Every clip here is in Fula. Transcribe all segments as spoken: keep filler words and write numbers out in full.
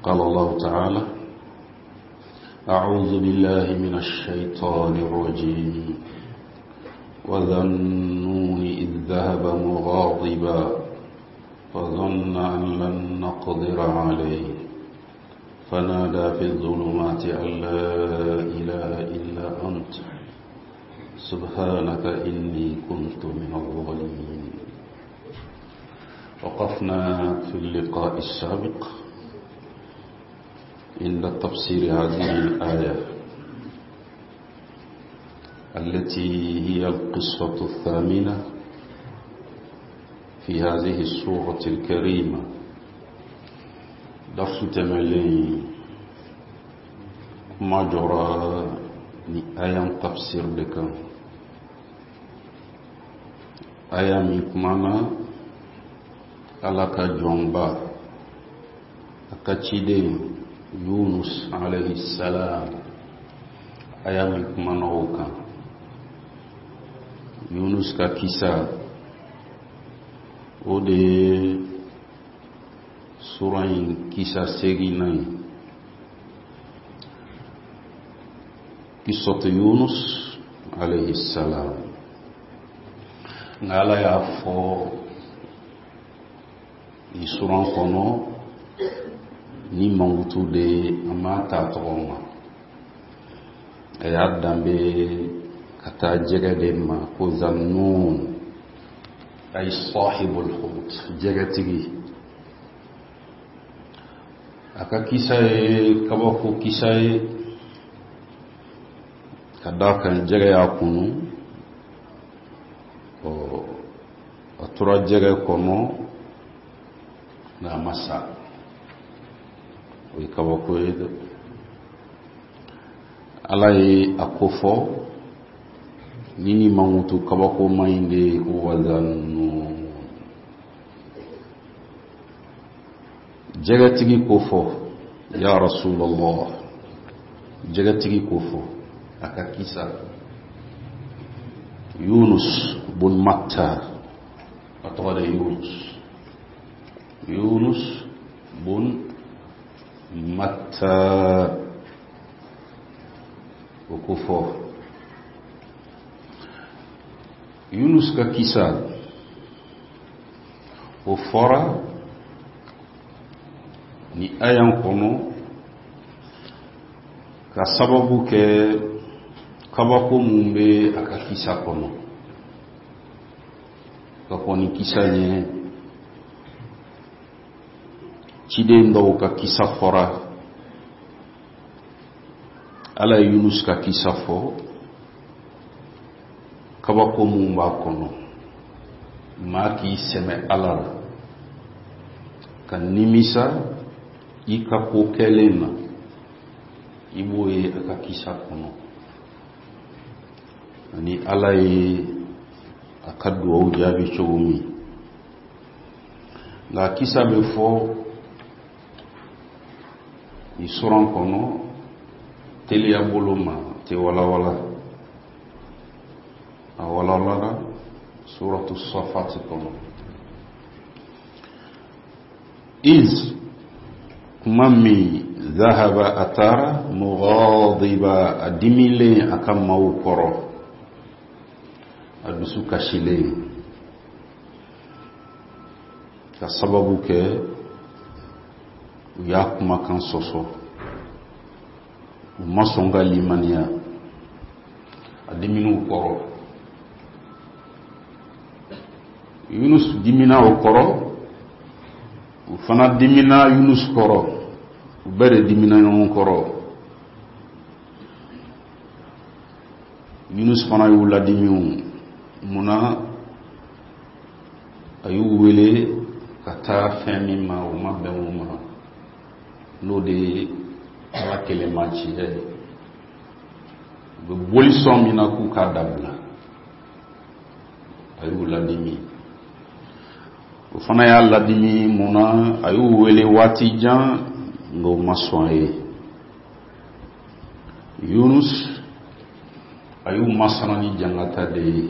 قال الله تعالى: أعوذ بالله من الشيطان الرجيم وذا النون إذ ذهب مغاضبا فظن أن لن نقدر عليه فنادى في الظلمات أن لا إله إلا أنت سبحانك إني كنت من الظالمين. وقفنا في اللقاء السابق عند تفسير هذه الآية التي هي القصة الثامنة في هذه السورة الكريمة. درس تملي ما جرى آية تفسير لك آية مكمانا alaka jomba akachide Yunus alayhi salam ayami kumanoka Yunus ka kisa ode surain kisa seginai kisot Yunus alayhi salam ngala ya fo isuran kono ni mangutu de amata toma ayat dambe kata jega de ma ko zannun ay sahibul hut jega tigi aka kisaye kabako kisaye kadaka jega ya kunu o atura jega kono na masa wi kabako edo alai akofo nini mangutu kabako mainde wazanu jagatigi kofo ya Rasulullah jagatigi kofo akakisa Yunus bun Matta atwala Yunus Yunus bun Matta ukufo Yunus ka kisa ufora ni ayan kono ka sababu ke kabako mumbe akakisa kono ka koni kisa nye chide ndo ka kisa fora ala Yunus ka kisa fo kabako mumba kono maki seme ala kan nimisa ika ko kelena iboye aka kisa kono ani ala e akadu au jabi chogumi la kisa befo isuran kono teli ya boloma te wala wala wala wala suratu safat kono iz mami dhahaba atara mughadiba adimile akama ukoro adusuka shile kwa sababu ke yakuma kan soso masonga limania adiminu ukoro Yunus dimina ukoro ufana dimina Yunus koro ubere dimina yon koro Yunus fana yula dimiu muna ayu wele kata femi ma o mabbe mo no de ala kele machi e be boli som ina ku kadabla ayu la dimi ufana ya la dimi muna ayu wele wati jan ngo maswaye Yunus ayu masana ni jangata de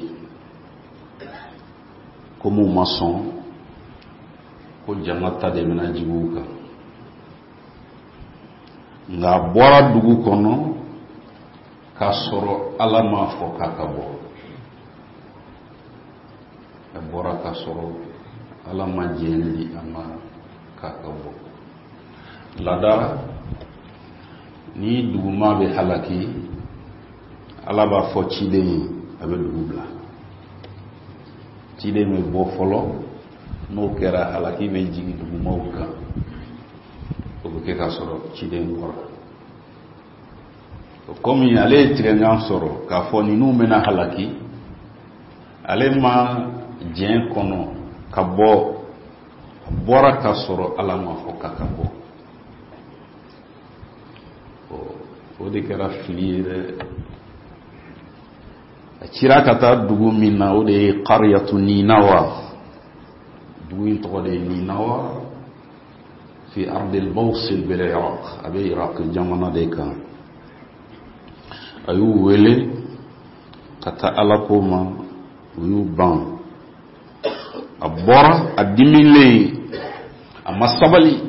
komu mason ko jangata de menajibuka nga bora dugu kono ka soro ala ma fo ka ka bo e bora ka soro ala ma jendi ama ka ka bo lada ni dugu ma be halaki ala ba fo cide abe dugu bla cide me bo folo no kera halaki be jigi dugu ma uka ko ke ka soro cide ngora comme ale tirengan soro ka fo ni nu mena halaki ale ma jen kono ka bo bora ka soro ala ma fo ka ka bo o de kera filiere cira kata dugu minna o de qaryatu ninawa dugu in to de ninawa fi ardi al-Mawsil bil Iraq abe Iraq jamana de kan ayu wele kata ala ko ma yu ban abora adimile amasabali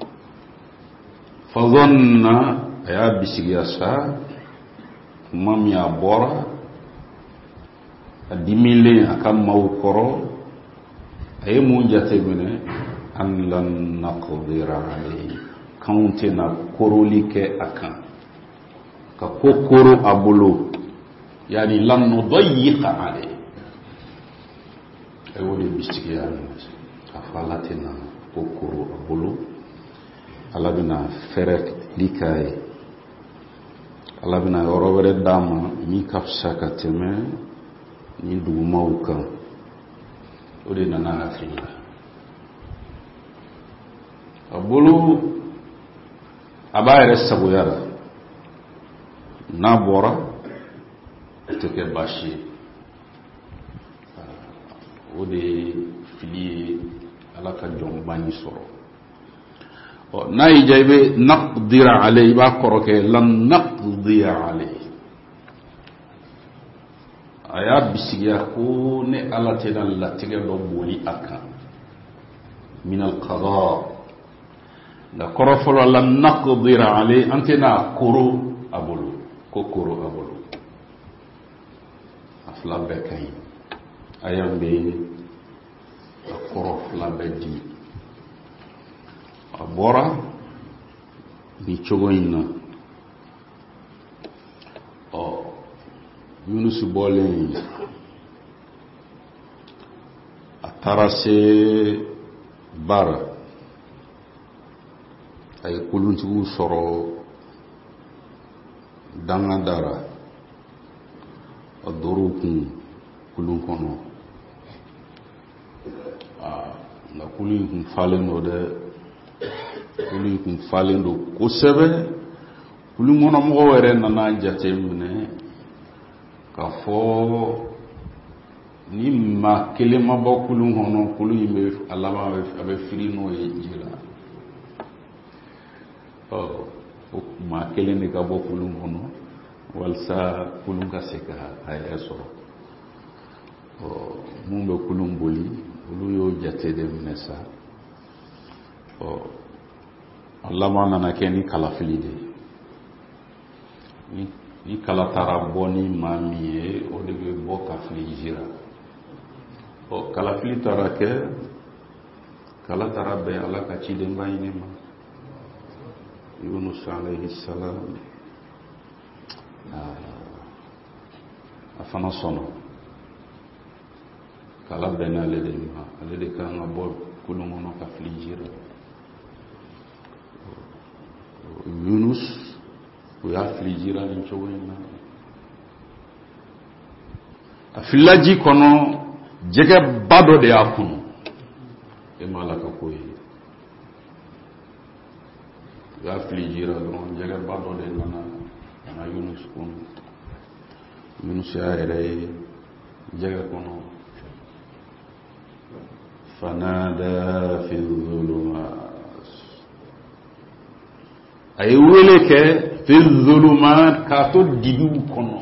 fadhanna ya bisigiyasa mami abora adimile akam mawkoro ay mu jate mene an lan naqdira alayhi kaunte na korolike akan ka kokoro abulo yani lan nudayyiqa alayhi ay woni bisigiyana afalatina kokoro abulo alabina ferek likai alabina yorobere dama mi kafsa kateme ni dugumaw kan o de nana afirila a bolo a b'a yɛrɛ sagoya la n'a bɔra o tɛ kɛ baasi ye o de ye fili ye ala ka jɔnba ni sɔrɔ ɔ n'a y'i diya i bɛ naqdira ale i b'a kɔrɔ kɛ lan naqdiya ale a y'a bisigiya ko ne ala tɛna latigɛ dɔ boli a kan min al-qada nka kɔrɔ fɔlɔ lan naqdira ale an tɛna koro a bolo ko koro a bolo a fila bɛɛ ka ɲi a y'an bɛ a kɔrɔ fila bɛɛ di a bɔra ni cogo in na ɔ Yunus bɔlen a taara se bara a ye kolontigiw sɔrɔ danga dara a dor'u kun kulun kɔnɔ nka kulun in kun falen don dɛ kulun in kun falen don kosɛbɛ kulun kɔnɔ mɔgɔw yɛrɛ nana jate minɛ k'a fɔ ni maa kelen ma bɔ kulun kɔnɔ kulun in bɛ a laban a bɛ firi n'o ye ji la ɔ o maa kelen de ka bɔ kulun kɔnɔ walasa kulun ka se ka a yɛrɛ sɔrɔ ɔ mun bɛ kulun boli olu y'o jate de minɛ sa ɔ a laban nana kɛ ni kalafili de ye ni kala taara bɔ ni maa min ye o de bɛ bɔ ka fili jira ɔ kalafili taara kɛ kala taara bɛn ala ka cidenba ɲini ma Yunus alayhi salam a fana sɔnna kala bɛnna ale de ma ale de kan ka bɔ kulun kɔnɔ ka fili jira Yunus o y'a fili jira nin cogo in na a filila ji kɔnɔ jɛgɛ ba dɔ de y'a kunu e ma ala ka ko ye o y'a fili jira dɔrɔn jɛgɛ ba dɔ de nana kana Yunus kunu Yunus y'a yɛrɛ ye jɛgɛ kɔnɔ fanada fi zulumat a ye wele kɛ fi zulumat k'a to dibiw kɔnɔ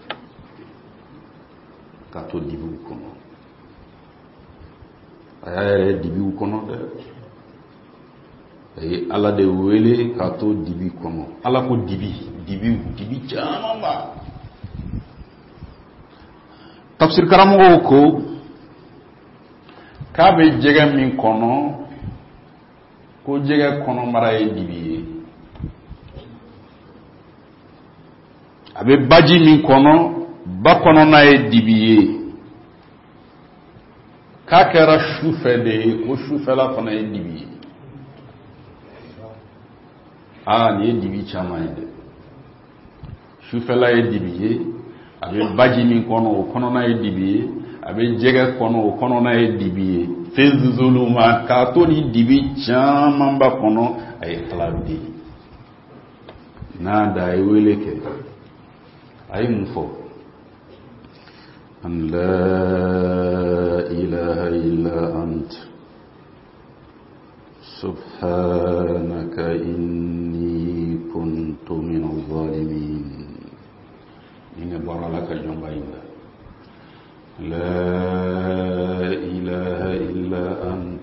k'a to dibiw kɔnɔ a y'a yɛrɛ dibiw kɔnɔ dɛ ay ala de wele ka to dibi kono ala ko dibi dibi dibi jamamba tafsir karamo ko ka be jege min kono ko jege kono mara e dibi abe baji min kono ba kono na e dibi ka kera shufe de o shufe la fana e dibi ah ni e dibi chama ide shufe la e dibi abe baji min kono o kono na e dibi abe jege kono o kono na e dibi fez zuluma ka to ni dibi chama mba kono ay klabdi na da e weleke ay mufo an la ilaha illa ant subhanaka inni kuntu minadh dhalimin inna baralaka jomba inda la ilaha illa ant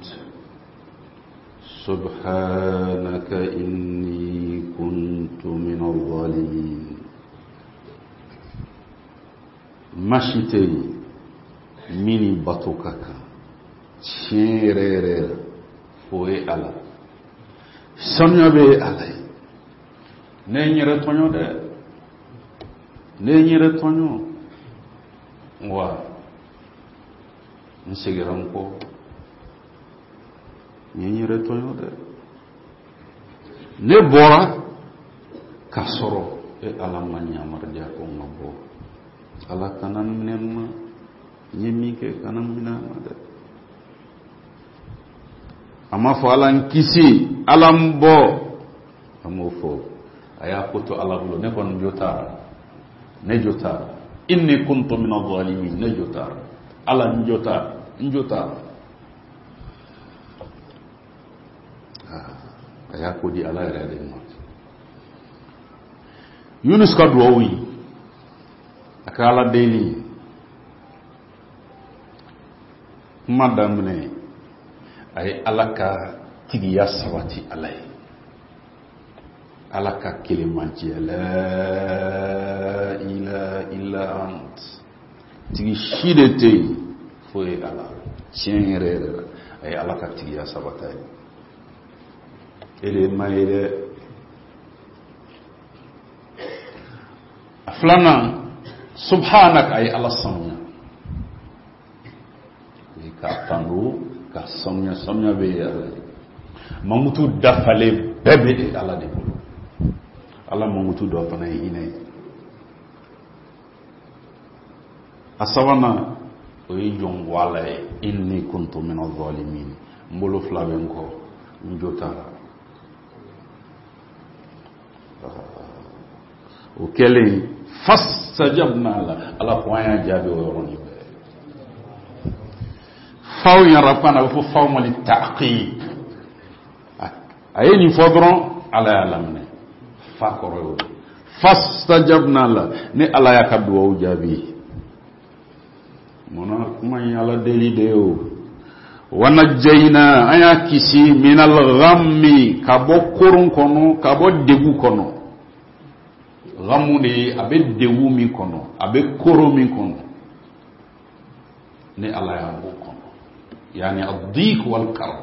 subhanaka inni kuntu minadh dhalimin mashitei mini batokaka chirere foe ala sonyobe ala ne nyere tonyo de ne nyere tonyo wa nsigiran ko ne nyere tonyo de ne bora kasoro e ala manya marja ko ngabo ala kanan nemma nyemi ke kanan minama de ama fo alan kisi alam bo amo fo aya koto ala bulo ne kon jota ne jota inni kuntu min adh-dhalimin ne jota ala njota njota aya ko di ala ere de mo Yunus ka duwi akala deli madam ne ay alaka tigiya sabati alay alaka kilimanci la ilaha illa ant tigi shidete foi ala chenrere ay alaka tigiya sabata ele mayre aflana subhanak ay ala samnya ka tandu ka samnya samnya be ala mamutu dafale bebe ala de bolo ala mamutu do fana ine asawana o yon wala inni kuntu min adh-dhalimin mbolo flaben ko njota o kele fastajabna la ala poya jabe o roni faw yarafana fo faw mali taqib ayeni fodron ala alamne fakoro fastajabna la ne ala yakadu o jabi mona kuma yalla deli deo wanajjayna ayakisi minal ghammi kabo kurun kono kabo degu kono ghamude abe dewu mi kono abe koro mi kono ne ala ya bo kono yani ad-dik wal karb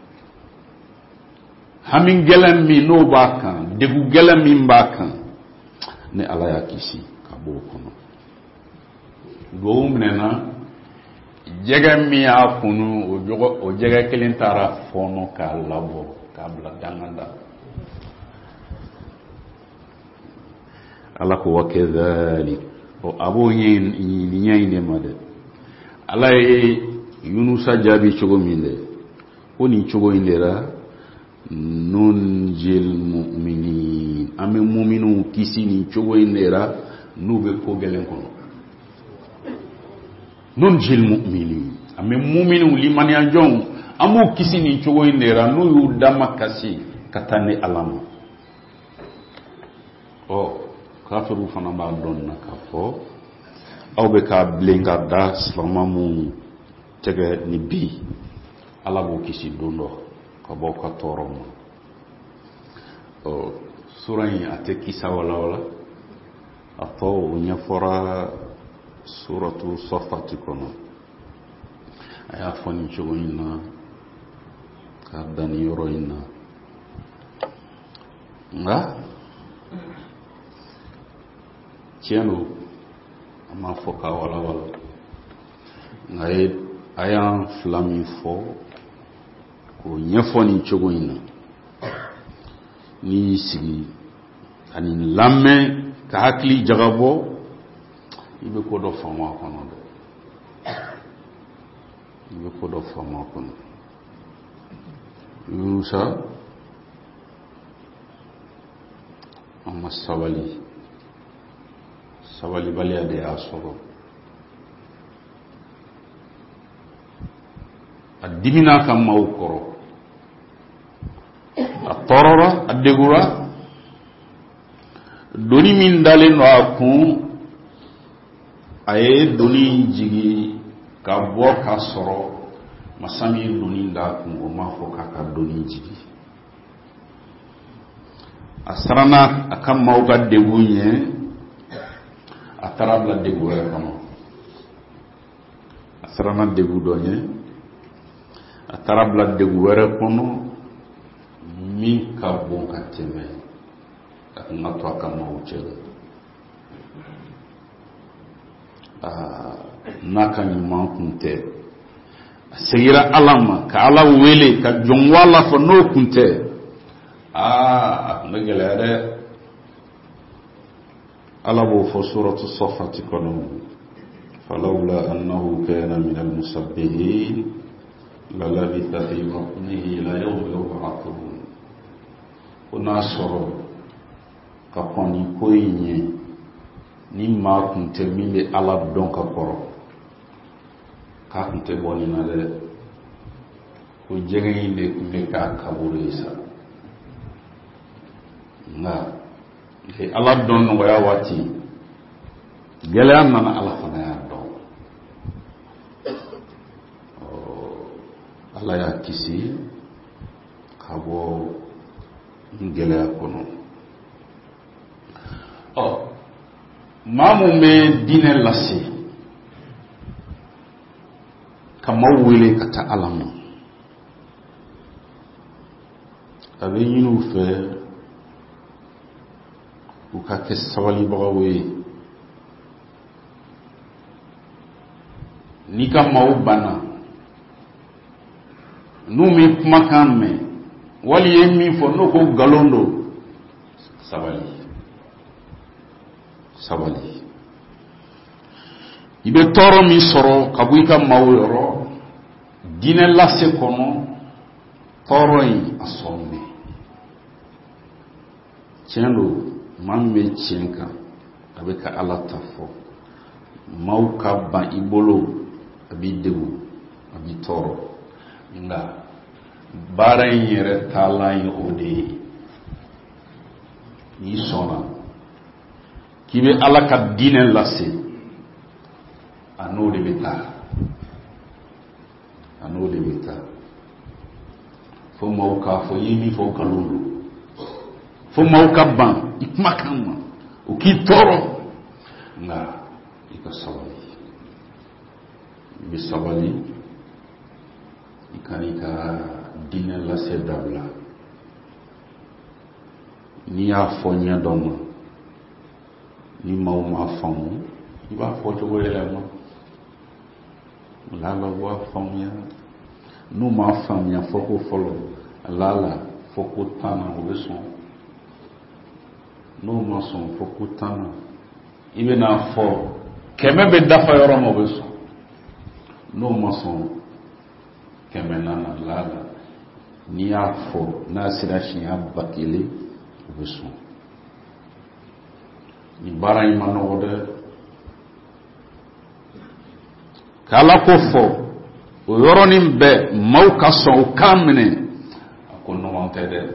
hamin gelam mi no bakan degu gelam mi bakan ne ala ya kisi kabo kono do umnena jega mi afunu o jogo o jega kelen tara fono ka labo ka bla danganda ala ko wakedhalik o abo yin ni nyayne made ala e yunusa jabi chogo minde oni chogo indera nun jil mu'minin ame mu'minu kisini chogo indera nube ko gelen kono nun jil mu'minin ame mu'minu limani anjon amu kisini chogo indera nu yudama kasi katane alama o kafiru fana ba don na kafo aw be ka blenga da slamamu tege ni bi ala bo kisi dondo ka bo ka torom o sura in ate kisa wala wala ato nya fora suratu safati kono aya foni jogo ina ka dani yoro ina nga tieno ama foka wala wala ngai aya flami fo ko nya foni jogo ina ni sigi ani lamme ka hakli jagabo ibe ko do fama kono do ibe ko do fama kono yusa amma sawali sawali bali ade asoro adimina kam mawkoro atorora adegura doni min dalen no akun aye doni jigi ka bo ka soro masami doni da kun o ma fo ka ka doni jigi asrana akam mawga degunye atarabla degura kama asrana degu donye atarabla degura kono min ka bon ka teme ak natwa ka mawjel ah naka ni man kunte segira alama ka ala wele ka jongwala fo no kunte ah ngelere ala bo fo suratu safati kono falawla annahu kana min al-musabbihin la labitha fi batnihi la yawm yub'athun kuna soro ka koni koyinye ni ma kunte mile ala don ka koro ka kunte boni na le ko jege ne me ka kaburu isa na e ala don no ya wati gele amna na ala fana ya don o ala ya kisi kabo ngele akono oh mamu me dine lasi kama wele kata alamu abe yinu fe ukake sawali bawe nika maubana numi kumakame wali yemi fo noko galondo sabali sabali ibe toro mi soro kabuika maworo dine lase kono toro yi asombe chendo mamme chenka abeka ala tafo mauka ba ibolo abidewu abitoro nga bara yere talayi ode ni sona kibe ala ka dine lase anode beta anode beta fo mauka fo yimi fo kalulu fo mauka ban ikmakama ukitoro nga ikasawali bisawali ikanika dine lase dabla ni ya fonya doma ni mauma famu iba foto wele mo lala wa famya no ma famya foko folo lala foko tana obeson no ma son foko tana ibe na fo keme be dafa yoro mo obeson no ma son keme nana lala ni ya fo na sira shi abakele obeson ni bara imano ode kala ko fo o yoro ni be mauka so kamne akono wonte de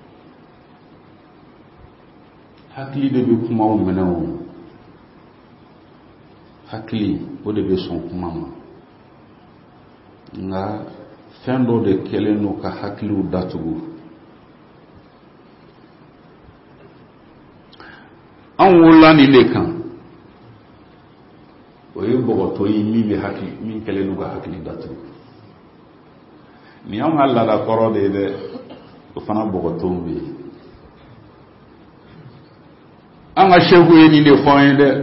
hakli de be kuma o menawo hakli o de be son kuma nga fendo de keleno ka hakli u datugo an wula ni le kan o ye bɔgɔtɔ ye min bɛ hakili min kɛlen n'u ka hakili datugu ni an ka laada kɔrɔ de ye dɛ o fana bɔgɔtɔw bɛ yen an ka seku ye nin de fɔ an ye dɛ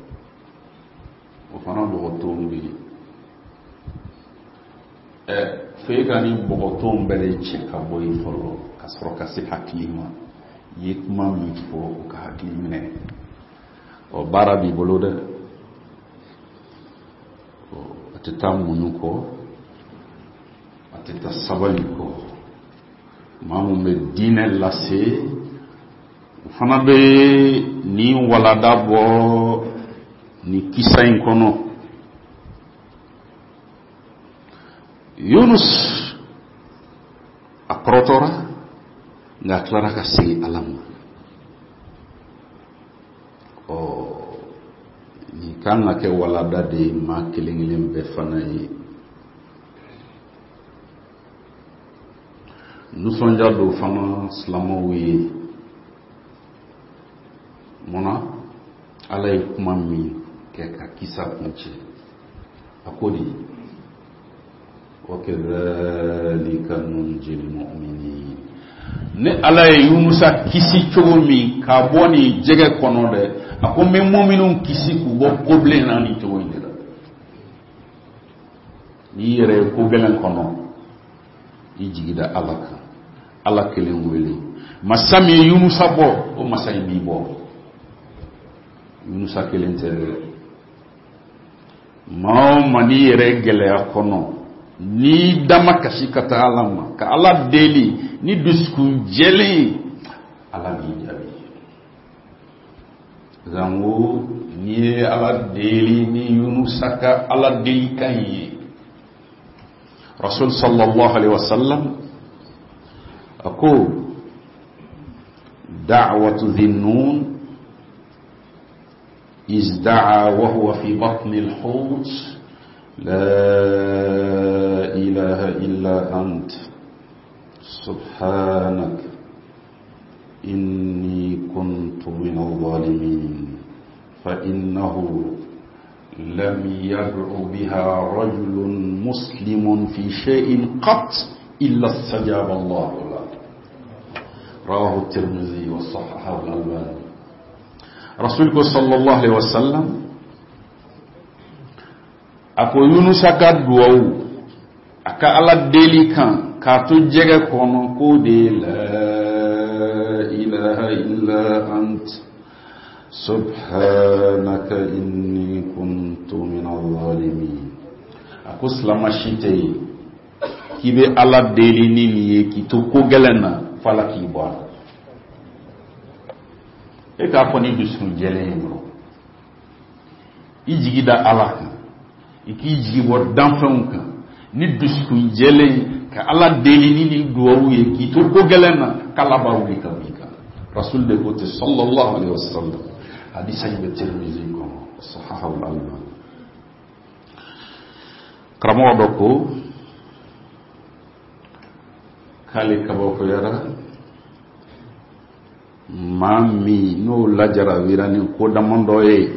o fana bɔgɔtɔw bɛ yen ɛ f'e ka ni bɔgɔtɔw bɛɛ de cɛ ka bɔ yen fɔlɔ ka sɔrɔ ka se hakili ma i ye kuma min fɔ o ka hakili minɛ o baara b'i bolo dɛ a tɛ taa muɲu kɔ a tɛ taa sabali kɔ maa min bɛ diinɛ lase o fana bɛ nin walada bɔ nin kisa in kɔnɔ Yunus a kɔrɔtɔra nka a tilara ka segin Ala ma ɔ nin kan ka kɛ walada de ye maa kelen kelen bɛɛ fana ye nisɔndiya dɔw fana silamɛw ye munna Ala ye kuma min kɛ ka kisa kuncɛ a ko de وَكَذَلِكَ نُنْجِي الْمُؤْمِنِينَ ne Ala ye Yunusa kisi cogo min ka bɔ ni jɛgɛ kɔnɔ dɛ a ko n bɛ mu'minunw kisi k'u bɔ kobilen na ni cogo in de la n'i yɛrɛ ye kogɛlɛn kɔnɔ i jigi da Ala kan Ala kelen wele masa min ye Yunusa bɔ o masa in b'i bɔ Yunusa kelen tɛ dɛ maa o maa n'i yɛrɛ gɛlɛya kɔnɔ ni dama kasi ka taa Ala ma ka Ala deli ni dusukun jɛlen Ala b'i jaabi zango ni ye Ala deli ni Yunusa ka Ala deli kan ye Rasul sallallahu alaihi wasallam ako da'watu dhinnun izda'a wa huwa fi batni al-hut لا إله إلا أنت سبحانك إني كنت من الظالمين فإنه لم يدع بها رجل مسلم في شيء قط إلا استجاب الله له رواه الترمذي وصححه الألباني رسولك صلى الله عليه وسلم ako Yunusa ka duwawu aka Ala deli kan ka to jɛgɛ kɔnɔ ko de la ilaha illa ant subhanaka inni kuntu minaz zalimin ako silama si tɛ ye k'i bɛ Ala deli ni nin ye k'i to ko gɛlɛn na fo Ala k'i bɔ a la e k'a fɔ ni dusukun jɛlen ye dɔrɔn i jigi da Ala kan i k'i jigi bɔ danfɛnw kan ni dusukun jɛlen ka Ala deli ni nin duwawu ye k'i to ko gɛlɛn na k'Ala b'a wuli ka b'i kan Rasul de ko ten sallallahu alaihi wasallam hadisa in bɛ Tirmizi kɔnɔ sahahahu al-Albani karamɔgɔ dɔ ko k'ale kabakoyara maa min n'o lajarawira ni ko daman dɔ ye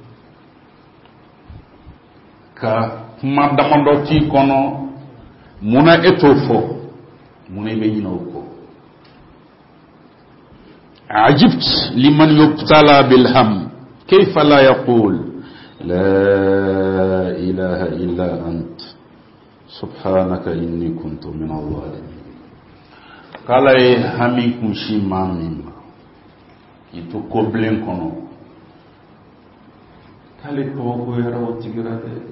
ka kuma damadɔ t'i kɔnɔ munna e t'o fɔ munna i bɛ ɲinɛ o kɔ ajibt liman yubtala bilham kayfa la yaqul la ilaha illa ant subhanaka inni kuntu min adh-dhalimin kala ye hami kunsi maa min ma k'i to kobilen kɔnɔ k'ale kabako yɛrɛ o tigira dɛ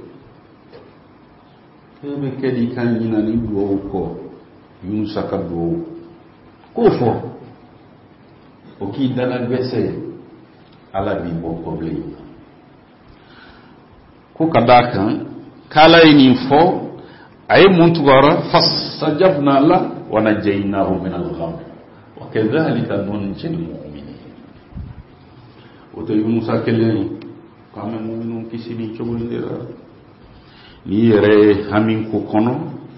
e bɛ kɛ di kan ɲina ni duwawu kɔ Yunusa ka duwawu k'o fɔ o k'i dala gbɛsɛ Ala b'i bɔ kɔbilen ko ka d'a kan k'Ala ye nin fɔ a ye mun tugara fastajabna lahu wa najaynahu min al-gham wa kadhalika nunji al-mu'minin o tɛ Yunusa kelen k'an bɛ mu'minun kisi ni cogo in de la n'i yɛrɛ ye hami ko kɔnɔ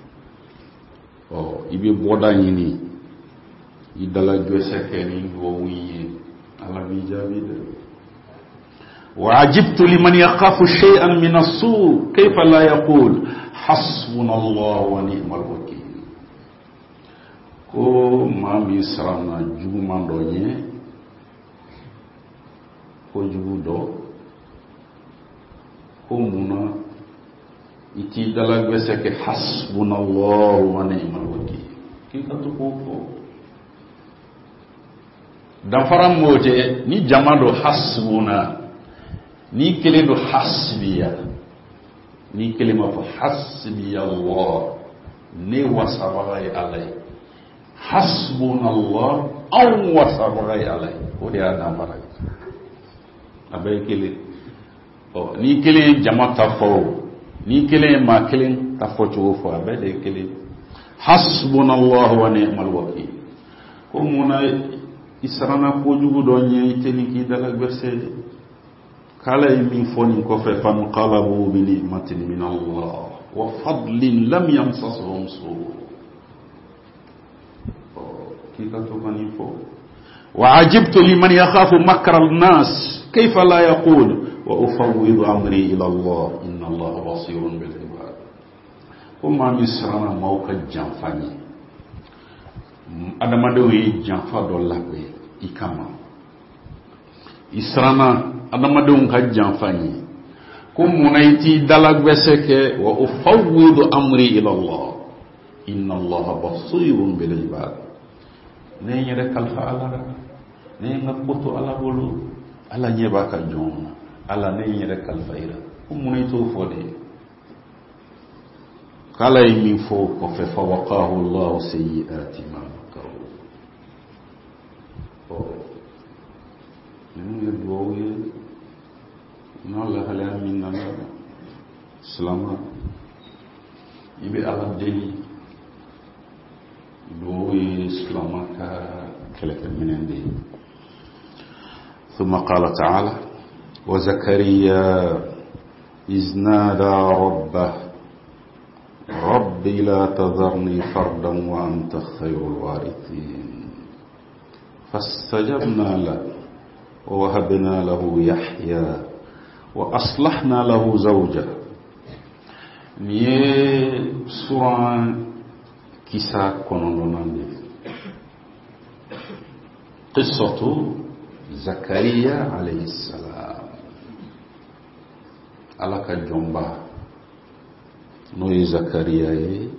ɔ i bɛ bɔda ɲini i dala jɔsɛ kɛ ni duwawu ye Ala b'i jaabi dɛ وعجبت لمن يخاف شيئا من السوء كيف لا يقول حسبنا الله ونعم الوكيل. ko mami sarana juguman do nye ko jugu do ko muna iti dalagwese ke hasbunallahu wa ni'mal wakil kita to ko ko dan faram moje ni jamado hasbuna ni kele do hasbiya ni kele ma fa hasbiya Allah ne wasabai alai hasbunallah aw wasabai alai o de adam farai abai kele o ni kele jamata fo ni kele ma kele ta fo chugo fo abai de kele hasbunallah wa ni'mal wakil ko muna israna ko jugu do nye teni ki dala gberse kala min foni ko fe fan qalabu bi ni'matin min Allah wa fadlin lam yamsasuhum su kika to bani fo wa ajibtu liman yakhafu makra an-nas kayfa la yaqul wa ufawwidu amri ila Allah inna Allah basirun bil ibad. Kuma misrana mauka janfani adamado yi janfa do labe ikama israna adamado ka janfani ko munaiti dalagbese ke wa ufawwidu amri ila Allah inna Allah basirun bil ibad. Ne nyere kalfa ala ne ngaboto ala bolu ala nyeba ka jon ala ne nyere kalfa ira ko munaito fode kala yi fo ko fe fa waqahu Allah sayyi'ati ma makaru. Oh ni doye na la hala min na salama ibe ala deni doye salama ka keleke minende. ثم قال تعالى وزكريا إذ نادى ربه رب لا تذرني فردا وأنت خير الوارثين فاستجبنا له ووهبنا له يحيى وأصلحنا له زوجه. ني سورة كيسا كونونوناني قصة زكريا عليه السلام على كجنبه noye Zakaria ye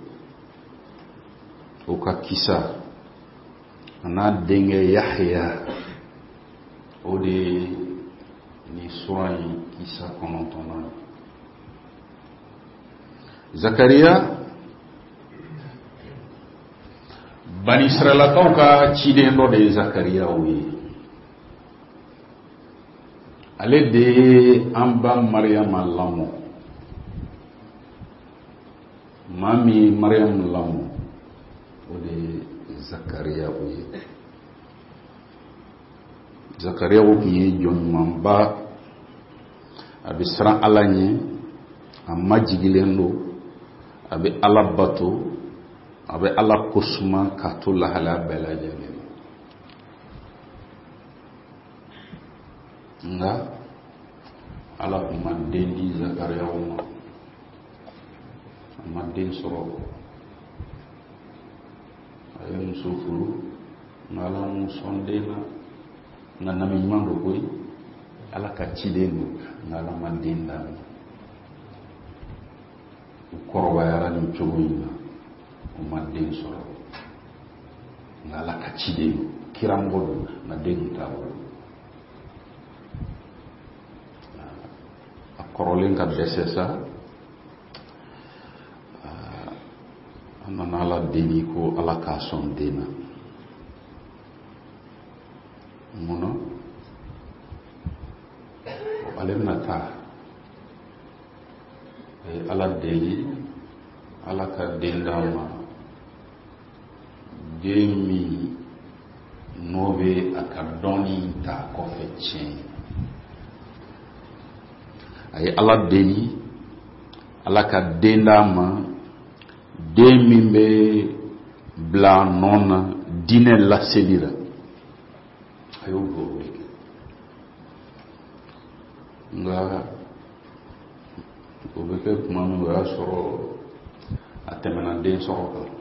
oka kisa ana denge Yahya ode ni soyi kisa konontona. Zakaria Bani Israel kauka chide ndo de Zakaria wi ale de amba Maryam allamo mami Maryam lamu ode Zakaria uye Zakaria uye jon mamba abisra alanye amajigilendo abe alabato abe ala kusuma katula hala bela jene nga ala kuma dendi Zakaria uma madin soro ayum sufuru ngala musondena na nami mando koy ala ka chidenu ngala madinda ukoro bayara ni chogoyina o madin soro ngala ka chidenu kirangolo na denita wala akorolen ka desesa nana ala deni ko ala ka son dena mono o alem nata e ala deni ala ka dendama demi nobe akadoni ta ko fetchen ay ala deni ala ka dendama demi be bla nona dine la selira ayo go nga o bɛ kɛ tuma min o y'a sɔrɔ a tɛmɛna den sɔrɔ kan.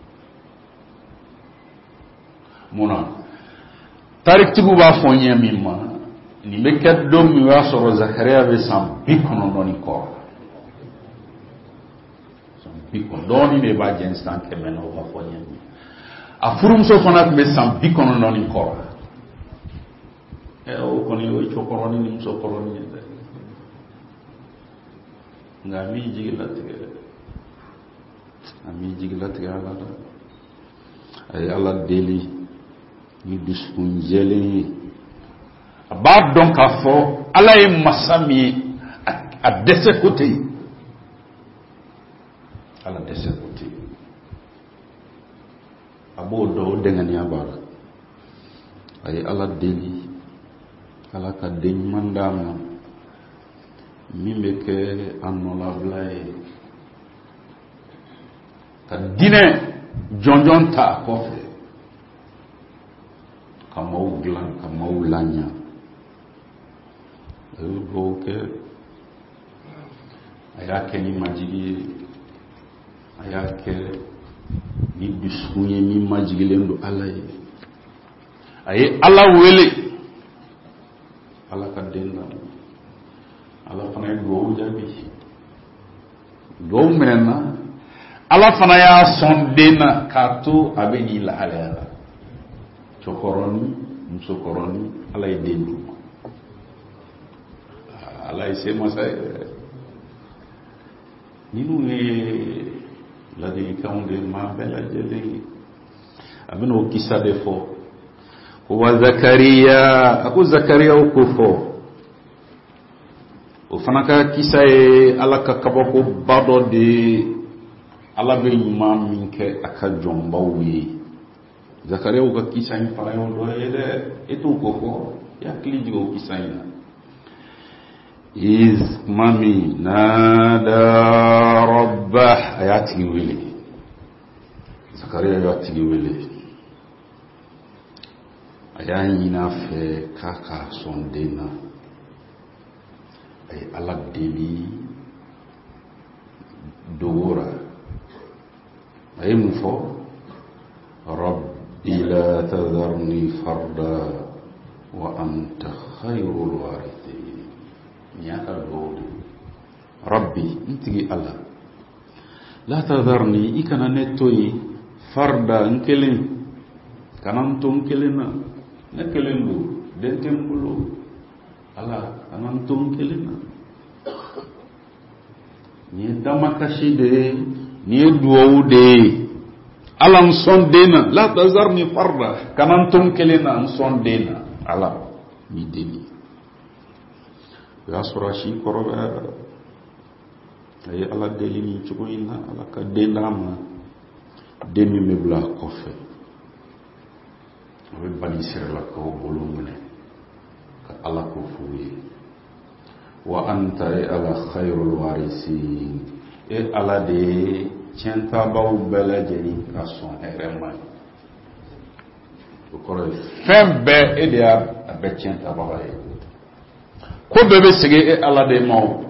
mun na tarikitigiw b'a fɔ n ye min ma nin bɛ kɛ don min o y'a sɔrɔ Zakariya bɛ san bi kɔnɔntɔn ni kɔ san bi kɔnɔntɔn de b'a jɛn san kɛmɛ na o b'a fɔ n ye min a furumuso fana tun bɛ san bi kɔnɔntɔn ni kɔ ɛ o kɔni o ye cɛkɔrɔni ni musokɔrɔni ye dɛ nka min jigi latigɛ a min jigi latigɛ Ala la a ye Ala deli ni dusukun jɛlen ye a b'a dɔn k'a fɔ Ala ye masa min ye a dɛsɛ ko tɛ yen Ala dɛsɛ ko tɛ yen a b'o dɔn o dɛngɛniya b'a la a ye Ala deli Ala ka den ɲuman d'a ma min bɛ kɛ a nɔlabila ye ka diinɛ jɔnjɔn ta a kɔfɛ ka maaw dilan ka maaw laɲa a ye dugawu kɛ a y'a kɛ ni majigi ye a y'a kɛ ni dusukun ye min majigilen don Ala ye a ye Ala wele Ala ka den d'a ma Ala fana ye dugawu jaabi dugawu minɛna Ala fana y'a sɔn den na k'a to a bɛ n'i lahalaya la cɛkɔrɔni musokɔrɔni Ala ye den d'u ma Ala ye se masa ye ninnu ye ladilikanw de maa bɛɛ lajɛlen ye a bɛna o kisa de fɔ ko wa Zakariya a ko Zakariya ko fɔ o fana ka kisa ye Ala ka kabako ba dɔ de Ala bɛ ɲuman min kɛ a ka jɔnbaw ye Zakariya ka kisa in fana ye dɔ ye dɛ e t'o ko fɔ i hakili jigin o kisa in na iz mami nada rabbah a y'a tigi wele Zakariya y'a tigi wele a y'a ɲin'a fɛ k'a ka sɔn den na a ye Ala deli dogora a ye mun fɔ rabbi la tadharni farda wa anta khayrul warithin ni y'a ka dugawu de rabbi n tigi Ala la tadharni i kana ne to yen farda n kelen kana n to n kelen na ne kelen don den tɛ n bolo Ala kana n to n kelen na ni ye damakasi de ye ni ye duwawu de ye Ala n sɔn den na la tazarni farda kana n to n kelen na n sɔn den na Ala ni deli o y'a sɔrɔ a si kɔrɔbayara a ye Ala deli ni cogo in na Ala ka den d'a ma den min bɛ bila a kɔfɛ a bɛ Bani Israilakaw bolo minɛ ka Ala ko f'u ye wa anta e Ala khayrul warisin e Ala de ye tiɲɛtabaw bɛɛ lajɛlen ka sɔn hɛrɛ ma o kɔrɔ ye fɛn bɛɛ e de y'a bɛɛ tiɲɛtabaga ye ko bɛɛ bɛ segin e Ala de ma o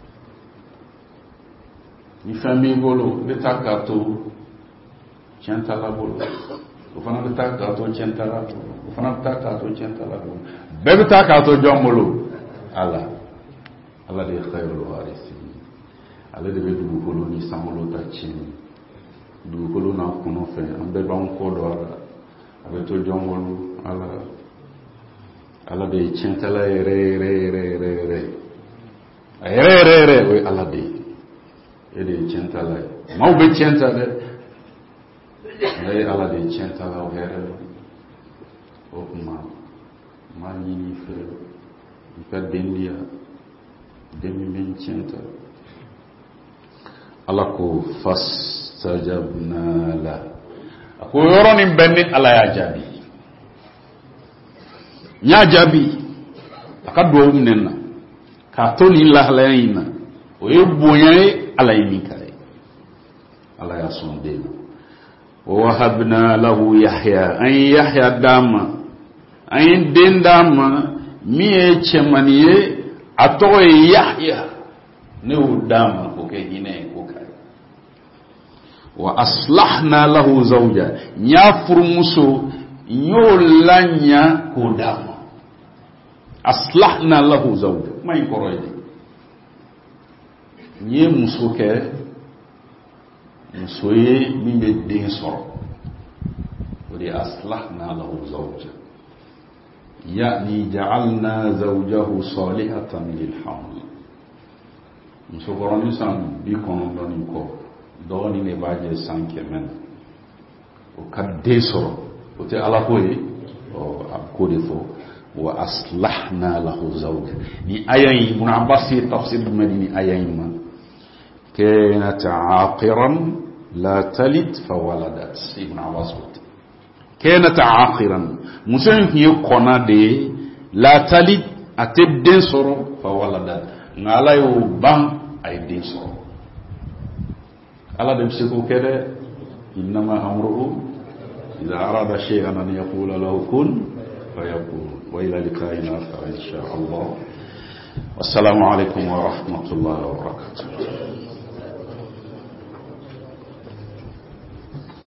ni fɛn b'i bolo i bɛ taa k'a to tiɲɛtala bolo o fana bɛ taa k'a to tiɲɛtala bolo o fana bɛ taa k'a to tiɲɛtala bolo bɛɛ bɛ taa k'a to jɔn bolo Ala Ala de ye khayrul warisin ale de bɛ dugukolo ni sankolo ta tiɲɛ dugukolo n'a kɔnɔ fɛ an bɛɛ b'an kɔ dɔn a la a bɛ to jɔn bolo Ala Ala de ye tiɲɛtala yɛrɛ yɛrɛ yɛrɛ yɛrɛ yɛrɛ a yɛrɛ yɛrɛ yɛrɛ o ye Ala de ye e de ye tiɲɛtala ye maaw bɛ tiɲɛ ta dɛ nka e Ala de ye tiɲɛtala o hɛrɛ la o tuma n b'a ɲini fɛ i ka den di yan den min bɛ n tiɲɛ ta Ala ko fastajabna la a ko yɔrɔnin bɛɛ ni Ala y'a jaabi n y'a jaabi a ka duwawu minɛ na k'a to nin lahalaya in na o ye bonya ye Ala ye min k'a ye Ala y'a sɔn den na wa wahabna lahu Yahya an ye Yahya d'a ma an ye den d'a ma min ye cɛmani ye ato Yahya ne udama ko ke hine ko kai wa aslahna lahu zawja nya furmuso nyolanya ko dama aslahna lahu zawja mai koroide nye muso ke muso ye min be den soro odi aslahna lahu zawja yani ja'alna zawjahu salihatan lil haml muso koroni san bi kono doni ko doni ne baje sanke men o kadde soro o te ala ko e o akode fo wa aslahna lahu zawja ni ayayi ibn abbas tafsir madini ayayi ma كانت عاقرا لا تلد فولدت ابن عباس كانت عاقرا مسلم يقنا دي لا تلد اتدين سورو فولدت نالا يوبان اي دين سورو الله بيمسكو كده انما امره اذا اراد شيئا ان يقول له كن فيكون والى لقائنا ان شاء الله والسلام عليكم ورحمه الله وبركاته